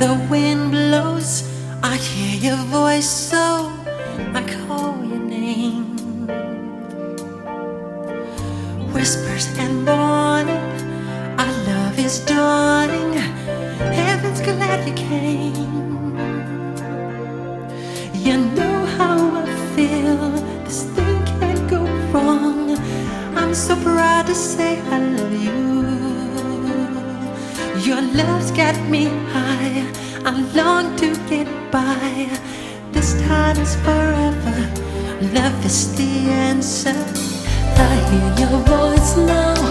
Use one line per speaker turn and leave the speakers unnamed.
the wind blows, I hear your voice, so I call your name. Whispers and warning, our love is dawning. Heaven's glad you came. You know how I feel, this thing can't go wrong. I'm so proud to say I love you. Your love's got me high, I long to get by. This time is forever, love is the answer. I hear your voice now.